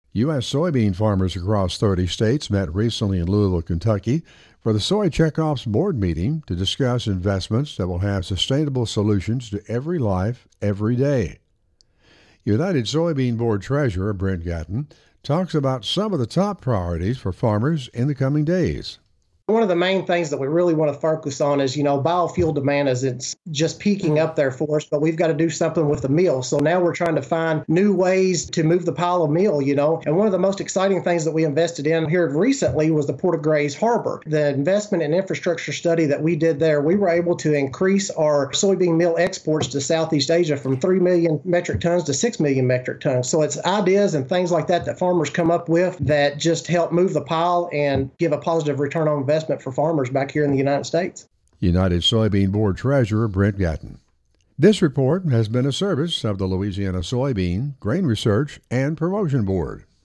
U.S. soybean farmers across 30 states met recently in Louisville, Kentucky for the Soy Checkoff's board meeting to discuss investments that will have sustainable solutions to every life, every day. United Soybean Board Treasurer Brent Gatton talks about some of the top priorities for farmers in the coming days. One of the main things that we really want to focus on is, biofuel demand as it's just peaking up there for us, but we've got to do something with the meal. So now we're trying to find new ways to move the pile of meal, And one of the most exciting things that we invested in here recently was the Port of Grays Harbor. The investment and infrastructure study that we did there, we were able to increase our soybean meal exports to Southeast Asia from 3 million metric tons to 6 million metric tons. So it's ideas and things like that farmers come up with that just help move the pile and give a positive return on investment for farmers back here in the United States. United Soybean Board Treasurer Brent Gatton. This report has been a service of the Louisiana Soybean, Grain Research, and Promotion Board.